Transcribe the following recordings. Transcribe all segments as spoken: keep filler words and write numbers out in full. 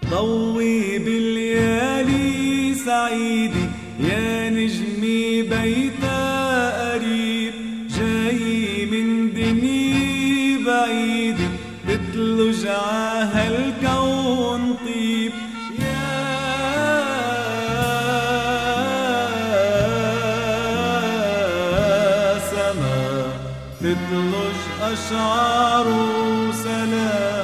ضوي بالليالي سعيدي يا نجمي بيتا قريب، جاي من دنيا بعيدة تتلج عهالكون طيب. يا سما تتلج أشعار وسلام.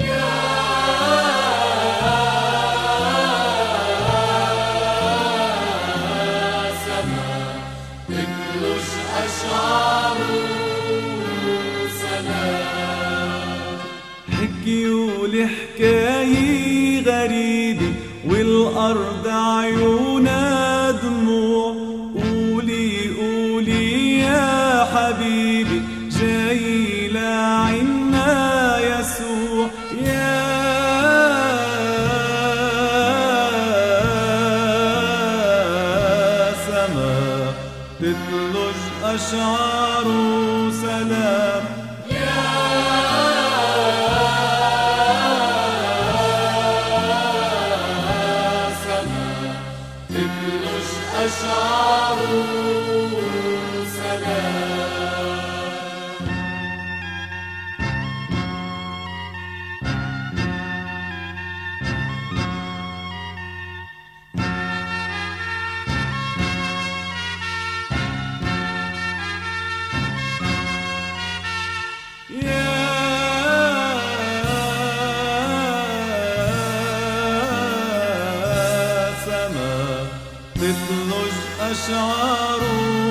حكيولي حكاية غريبة والأرض عيونها دموع، قولي قولي يا حبيبي جاي لعنا يسوع. يا سما تتلج أشعار وسلام. أشعار سلام. يا سما تتلج أشعار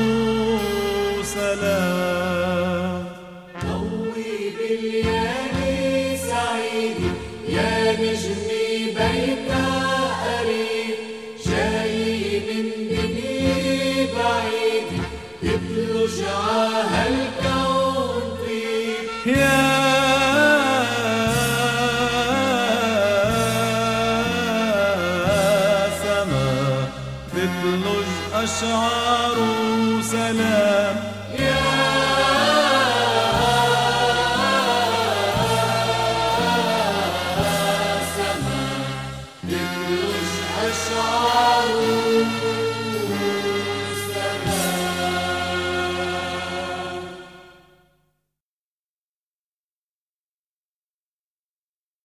سلام. ضوي بالليالي سعيدي يا نجمي بيتا قريب، جاي من دنيا بعيدة تتلج عهالكون طيب. يا سما تتلج أشعار سلام. يا سما تتلج أشعار